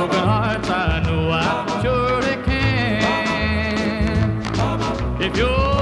broken hearts, I know I surely can. If you're